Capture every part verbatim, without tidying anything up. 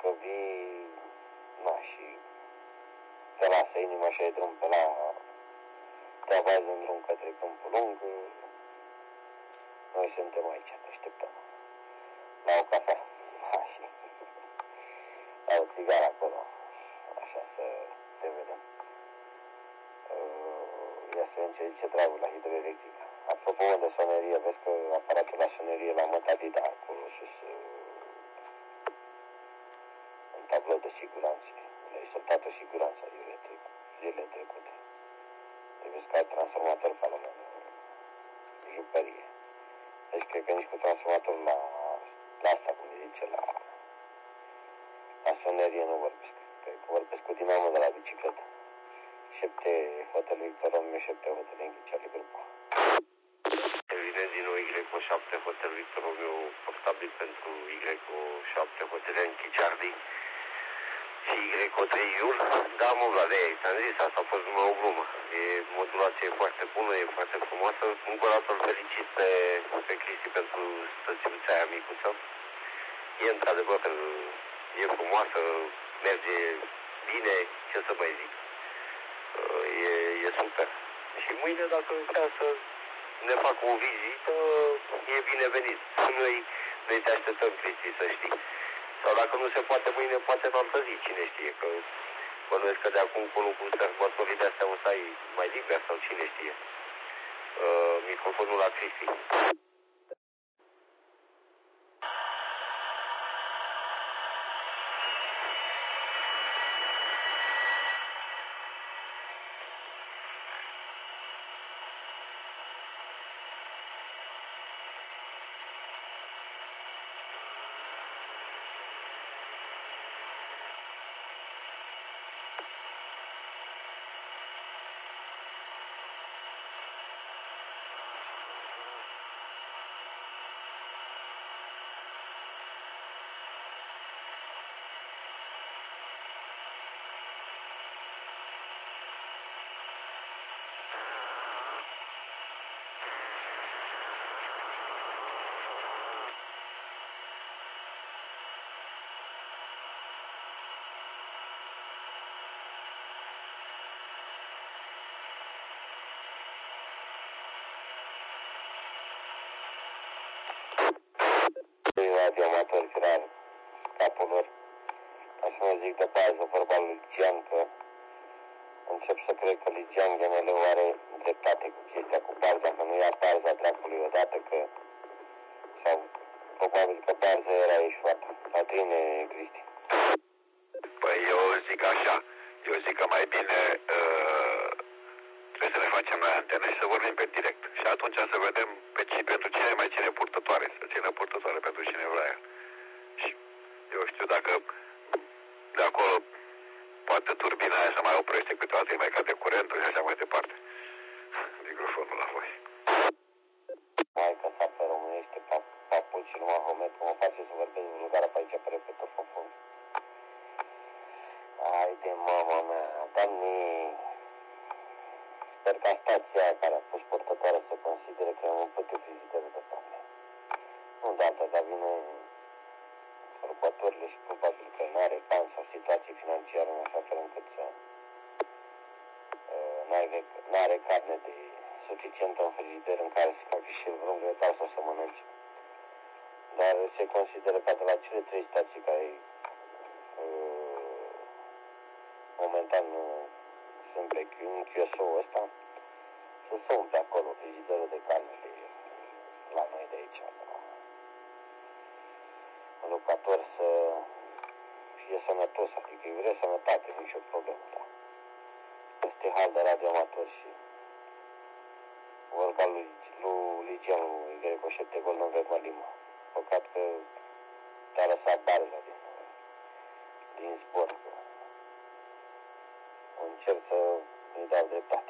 că vii, na, și te lasă inima și ai drum pe la, te abazi în drum către Câmpul Lung, noi suntem aici, te așteptăm. La o cafea, și la o țigară acolo, așa să te vedem. Uh, ia să vedem ce zice Dragul la hidroelectrică. Apropo de sonerie, vezi că aparatul la sonerie la Mătadida, acolo sus, în tablou de siguranță. Le-ai soltat-o siguranța zilele trecute. Deci vezi că ai transformator falomen, jucărie. Deci cred că nici cu transformatorul la, la asta, cum se zice, la, la sonerie nu vorbesc. Cred că vorbesc cu dinamul de la bicicletă. Șepte Hotel Victor Romeo, șepte Hotel Înghiciale Grupa. Evident din nou Y șapte Hotel Victor Romeo, portabil pentru Y șapte Hotel Înghiciale și Y trei Iul. Da, mă, Vlad, ți-am zis, asta a fost numai o glumă. E modulație foarte bună, e foarte frumoasă. Încă o dată îl felicit pe, pe Cristi pentru stățiuța aia micuță. E într-adevăr, e frumoasă, merge bine, ce să mai zic. E, e super. Și mâine, dacă vrea să ne facă o vizită, e binevenit. Noi, noi te așteptăm, Cristi, să știi. Sau dacă nu se poate mâine, poate în altă zi, cine știe, că bănuiesc că de acum încolo cu sărbătorile astea o să ai mai liber sau cine știe. Uh, microfonul la Cristi. Amatori, firar, capul lor. Ca să mă zic de pauză vorba lui Ligian, că încep să cred că Ligian Gheneleu are dreptate cu chestia cu Barza, că nu ia Barza dracului odată, că sau probabil că Barza era ieșuată. La tine, Cristi. Păi eu zic așa, eu zic că mai bine uh, trebuie să ne facem noi antene și să vorbim pe direct. Și atunci să vedem pe ce, pentru cine mai ține purtătoare, să țină purtătoare pentru cine vrea el. Și eu știu dacă de acolo poate turbina aia să mai oprește câteodată, mai cade curentul și așa mai departe. Microfonul la voi. Mai că s-a pe românește, papuci și numai Homet, mă face să vorbesc vulgară pe aici pe repetofon. Haide, mama mea, doamne, sper ca stația care a pus purtătoare să considere că am împătit vizitele de doamne. Nu de altă, dar vine sărbătorile și probabil că nu are bani sau situații financiare în așa fel încât să uh, nu are carne de suficientă în frigider în care să facă și el vreun grătar sau să mănânce. Dar se consideră că de la cele trei stații care uh, momentan uh, sunt pe Q S O ăsta, să se umple acolo frigiderul de carne de la noi de aici. Un locator să fie sănătos, adică îi vrea sănătate, nicio problemă, da. Este hal de radioamator și vorba lui, lui Ligian, lui Greco șepte gol, nu vred mă limba. Păcat că te-a lăsat Barza din, din zbor. Încerc să îi dau dreptate.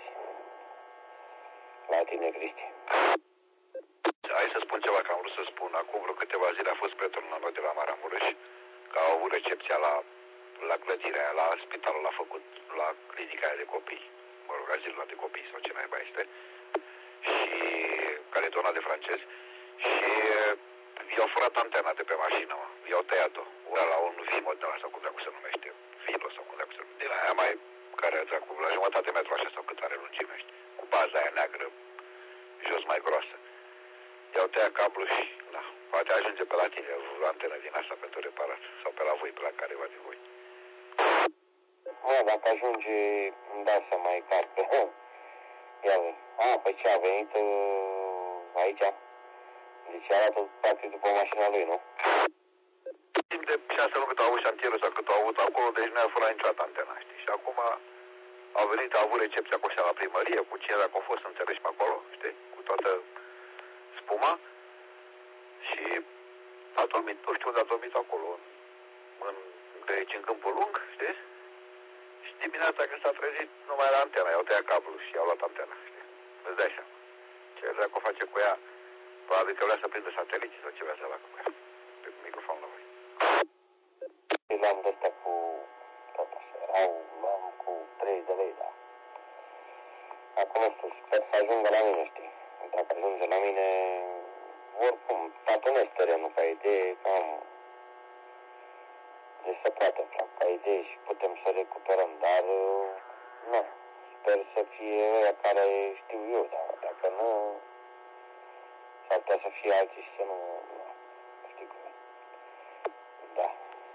La tine, Cristi. Hai să spun ceva, că am vrut să spun. Acum vreo câteva zile a fost prietenul meu de la Maramureș, că au avut recepția la, la clădirea aia, la spitalul l-a făcut, la clinica aia de copii, mă rog, azilul de copii sau ce naiba este, și care e zona de francezi, și i-au furat antena de pe mașină, mă. I-au tăiat-o. una la un vimo de la sau cum dracu se numește, vilo sau cum dracu se numește, din aia mai, care dracu, la jumătate metru așa sau cât are lungime, știi, cu baza aia neagră, jos mai groasă. I-au tăiat cablu și, da, poate ajunge pe la tine o antenă din asta pentru reparat, sau pe la voi, pe la careva din voi. Mă, dacă ajunge, îmi dau să mai car pe... Ia vei. A, păi ce, a venit uh, aici? Deci arată practic după mașina lui, nu? Timp de șase luni cât au avut șantierul sau cât au avut acolo, deci nu a furat niciodată antena, știi? Și acum au venit, au avut recepția cu la primărie, cu cine dacă au fost înțeleși pe acolo, știi? Cu toată spuma. Și a dormit, nu știu unde a dormit acolo, în, de aici în Câmpul Lung, știi? Și dimineața când s-a trezit, nu mai era antena, i-au tăiat cablul și i-au luat antena, știi? Îți dai seama. Ce vrea că o face cu ea, probabil că vrea să prindă sateliții sau ce vrea să facă cu ea. Pe microfonul la voi. L-am de ăsta cu, tot așa, erau, l-am cu treizeci de lei, da. Acum nu știu, sper să ajungă la mine, știi? Dacă ajunge la mine, oricum, tatonez terenul ca idee, cam... Deci se poate fac ca idee și putem să recuperăm, dar, nu, sper să fie ăia care știu eu, dar dacă nu, s-ar putea să fie alții și să nu, nu, știi cum e. Da.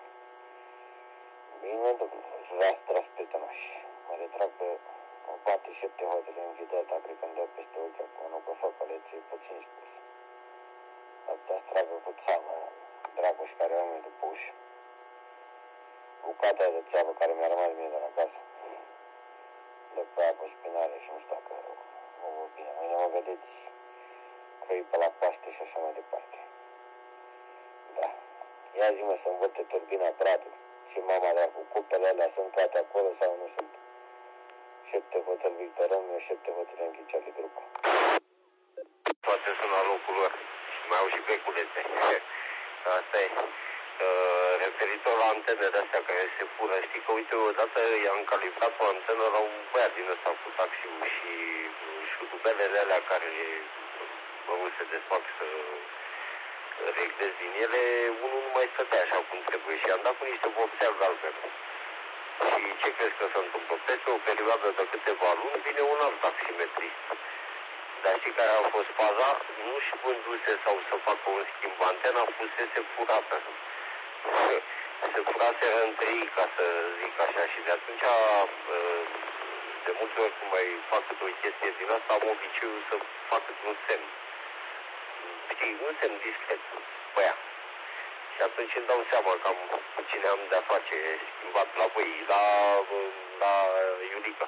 Bine, domnule, ras, tras prietenoși. Mă retrag pe o parte șapte hotele în videota, cred că îmi dau peste ochi acum, nu că focale ți-e puțin spus. Ar putea să tragă cu țeava Dragoș care o am după uși. Bucata de țeavă care mi-a rămas mie de la casă. De pe apă spinare și nu știu dacă mă văd bine. Mâine mă vedeți croi pe la paște și așa mai departe. Da. Ia zi-mă să învățe turbina Bradu. Și mama, dar cu cupele alea sunt toate acolo sau nu sunt? Șepte hotel Victor Romeo, șepte hotel Înghicea de grupă. Toate sunt la locul lor. Și mai au și beculețe. Asta e. Uh, referitor la antenele astea care se pură, știi că, uite, odată i-am calibrat o antenă la un băiat din ăsta cu taxiul și șurubelele alea care mă se desfac să reglez din ele, unul nu mai stătea așa cum trebuie și am dat cu niște vopsea galbene. Și ce crezi că se întâmplă? Peste o perioadă de câteva luni vine un alt taximetrist. Dar știi care a fost faza? Nu-și vânduse sau să facă un schimb. Antena fusese furată. Se furaseră între ei, ca să zic așa. Și de atunci, de multe ori când mai fac câte o chestie din asta, am obiceiul să fac un semn. Știi, un semn discret pe ea. Și atunci îmi dau seama cam cu cine am de-a face schimbat la voi, la, la Iulica.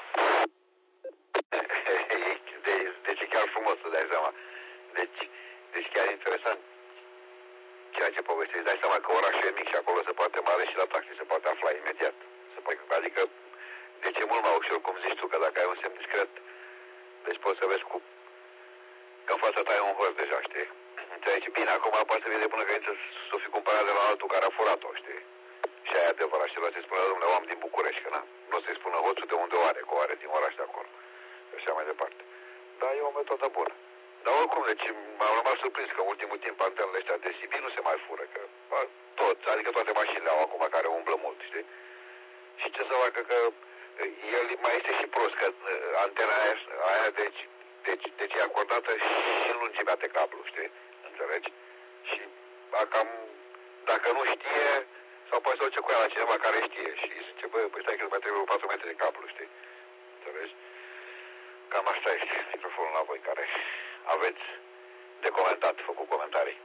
Deci, deci e chiar frumos să dai seama. Deci, deci chiar interesant ceea ce povestești. Îți dai seama că orașul e mic și acolo se poate mare și la taxi se poate afla imediat. Se poate, adică, deci e mult mai ușor, cum zici tu, că dacă ai un semn discret, deci poți să vezi cu... că în fața ta e un hoț deja, știi? Înțelegi? Bine, acum poate să fie de bună credință să o fi cumpărat de la altul care a furat-o, știi? Și aia e adevărat. Și să-i spună, domnule, o am din București, că na, nu o să-i spună hoțul de unde o are, că o are din oraș de acolo. Și așa mai departe. Dar e o metodă bună. Dar oricum, deci m-am rămas surprins că în ultimul timp antenele astea de Sibiu nu se mai fură, că bă, toți, adică toate mașinile au acum care umblă mult, știi? Și ce să facă că el mai este și prost, că antena aia, aia deci, deci, deci e acordată și în lungimea de cablu, știi? Înțelegi? Și cam, dacă nu știe, sau poate să duce cu ea la cineva care știe și zice, bă, păi stai că mai trebuie patru metri de cablu, știi? Înțelegi? Cam asta este microfonul la voi care aveți de comentat, făcut comentarii.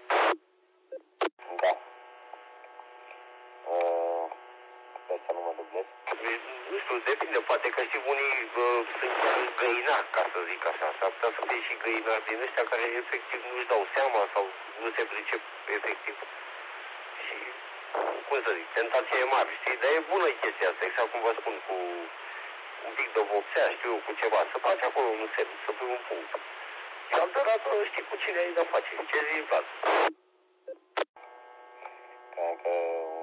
Da. Uh, sper să nu mă dublez. Nu știu, depinde, poate că știi, unii uh, sunt chiar găinari, ca să zic așa. S-ar putea să fie și găinari din ăștia care efectiv nu-și dau seama sau nu se pricep efectiv. Și, cum să zic, tentația e mare, știi? Dar e bună chestia asta, exact cum vă spun, cu un pic de vopsea, știu eu, cu ceva, să faci acolo un semn, să pui un punct. Și altă dată știi cu cine ai de-a face, ce zici, Vlad? Cred că,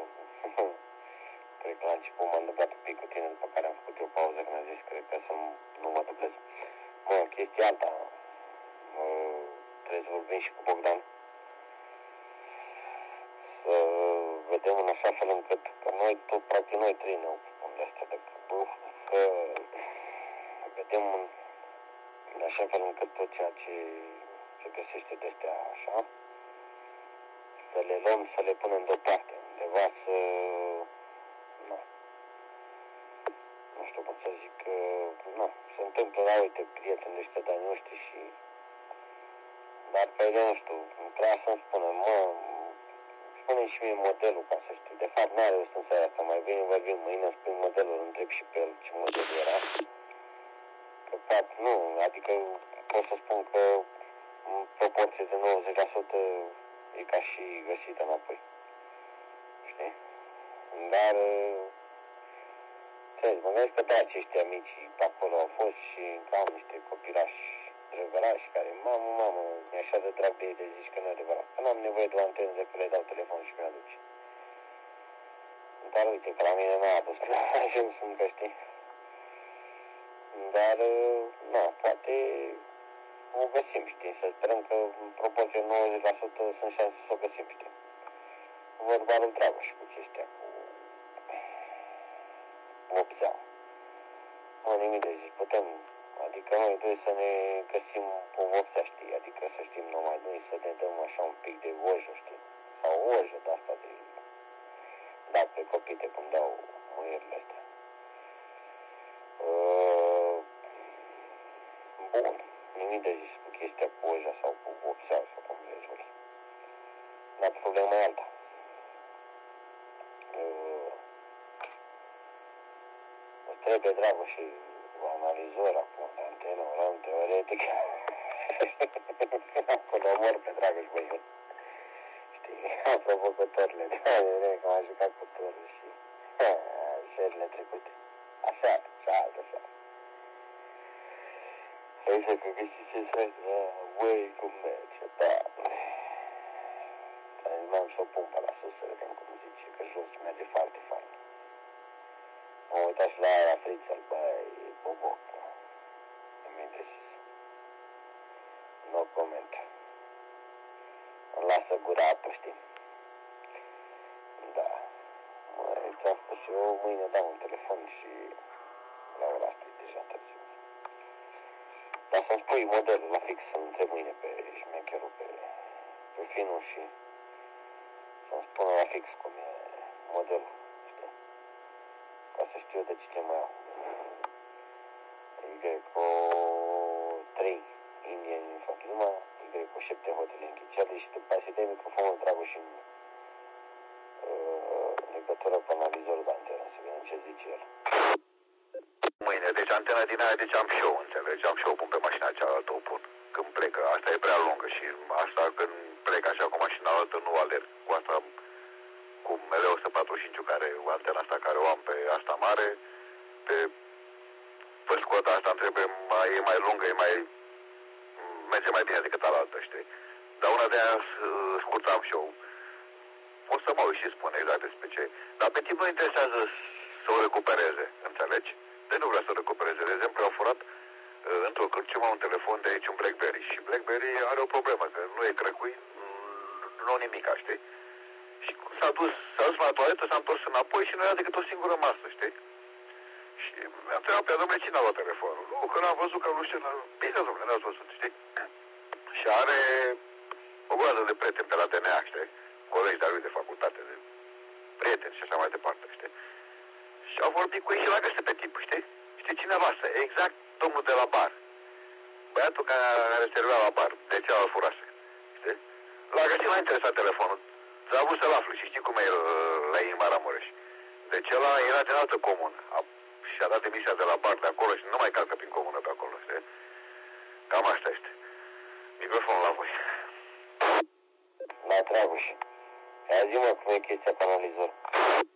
cred că la început m-am dublat un pic cu tine, după care am făcut eu pauză când am zis, cred că să nu mă dublez. Mă, chestia alta, mă, trebuie să vorbim și cu Bogdan. Să vedem în așa fel încât că noi, tot, practic noi trei ne ocupăm de asta, de că, că vedem în, în așa fel încât tot ceea ce se găsește de astea așa, să le luăm, să le punem deoparte, undeva să, nu, nu știu cum să zic, că, nu, se întâmplă la, uite, prieteni ăștia de-ai noștri și, dar pe eu nu știu, trebuia să-mi spună, mă, spune și mie modelul, ca să știi, de fapt n-are rost în seara asta, mai bine vorbim mâine, îmi spui modelul, îl întreb și pe el ce model era, că fapt, nu, adică pot să spun că în proporție de nouăzeci la sută e ca și găsită înapoi. Știi? Dar, ce mă gândesc că da, aceștia mici pe acolo au fost și încă am niște copilași drăgălași care, mamă, mamă, mi-e așa de drag de ei de zici că nu e adevărat. Că n-am nevoie de o antenă de că le dau telefon și mi-aduce. Dar uite că la mine n-a adus că ajuns încă, știi? Dar, nu, poate o găsim, știi? Să sperăm că în proporție nouăzeci la sută sunt șanse să o găsim, știi? Vorba lui Dragoș cu chestia cu vopseaua. Nu, nimic de zis, putem, adică noi doi să ne găsim o vopsea, știi? Adică să știm numai noi să ne dăm așa un pic de ojă, știi? Sau o ojă de asta de dat pe copite când dau muierile astea. Uh, bun, nimic de zis cu chestia cu oja sau cu vopseaua sau cum vrei voi. Dar problema e alta. Uh, îți trebuie, dragă, și un analizor acum de antenă, un ram teoretic. Acolo mor pe Dragoș, băi. Știi, provocătorile de aia, că am jucat cu turul și serile trecute. Așa, și altă seară. Hai să că găsiți ce site, băi, cum merge, da. Animam să o pun pe la sus să vedem cum zice, că jos merge foarte fain. M-am uitat și la aia la frițel, băi, boboc. Nimic de zis. No comment. Îmi lasă gura apă, știi? Da. Măi, ți-am spus și eu, mâine dau un telefon și la ora asta e deja târziu. Dar să-mi spui modelul la fix, să-mi întreb mâine pe șmecherul, pe, pe finul și să-mi spună la fix cum e modelul, știi? Ca să știu de ce mai au. Y trei Indian Infantuma, Y șapte hotele închiciate și după aceea de microfonul Dragoș și uh, legătură cu analizorul de antenă, să vedem ce zice el. Mâine, deci antena din aia, deci am și eu, înțelegi? Am și eu pun pe mașina cealaltă, o pun când plecă. Asta e prea lungă și asta când plec așa cu mașina altă nu alerg. Cu asta, cu M L o sută patruzeci și cinci, care, cu antena asta care o am pe asta mare, pe, pe scota asta îmi trebuie, mai, e mai lungă, e mai, merge mai bine decât alaltă, știi? Dar una de aia scurtă am și eu. O să mă uit și spun exact despre ce. Dar pe timp nu interesează să o recupereze, înțelegi? De nu vrea să o recupereze. De exemplu, au furat uh, într-o cârciumă un telefon de aici, un BlackBerry. Și BlackBerry are o problemă, că nu e crăcuit, nu nimica, știi? Și s-a dus, s-a dus la toaletă, s-a întors înapoi și nu era decât o singură masă, știi? Și mi-a întrebat pe domnule cine a luat telefonul. Nu, că n-am văzut că nu știu, bine, domnule, n-ați văzut, știi? Și are o groază de prieteni pe la D N A, știi? Colegi de-a lui de facultate, de prieteni și așa mai departe, știi? Și au vorbit cu ei și l-a găsit pe tip, știi? Știi cine lasă? Exact domnul de la bar. Băiatul care servea la bar, de ce l-a furase, știi? L-a găsit, l-a interesat telefonul. S-a vrut să-l aflu, și știi cum e la ei în Maramureș. Deci ăla era din altă comună. A, și-a dat emisia de la bar de acolo și nu mai calcă prin comună pe acolo, știi? Cam asta este. Microfonul la voi. La Dragoș. Ia zi-mă cum e chestia cu analizor.